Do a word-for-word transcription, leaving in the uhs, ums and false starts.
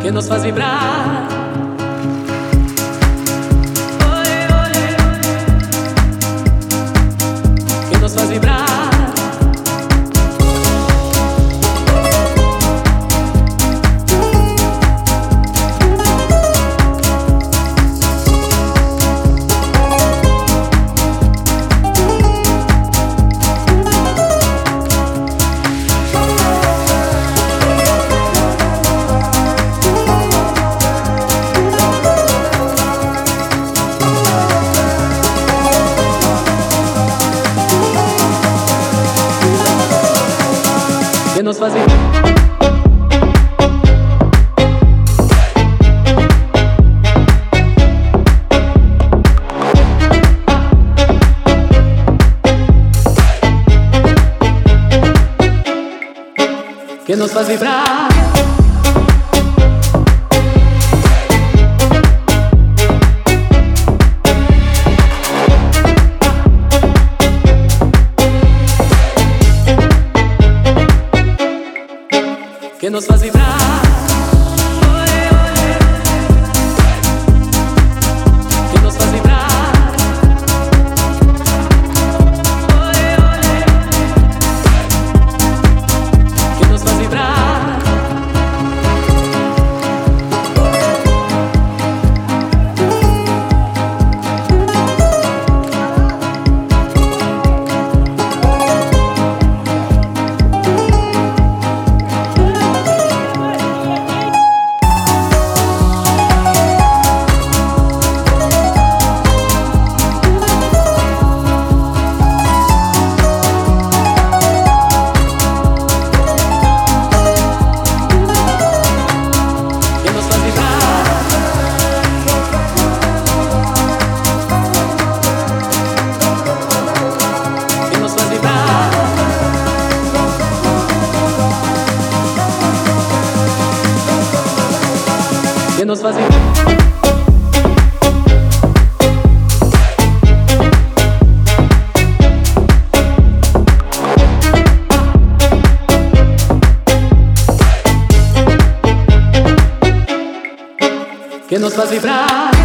que nos faz vibrar. Que nos faz vibrar. Que nos faz vibrar. Que nos faz vibrar. Que nos faz vibrar. Que nos faz vibrar. Que nos faz vibrar. Que nos faz vibrar. Que nos faz vibrar.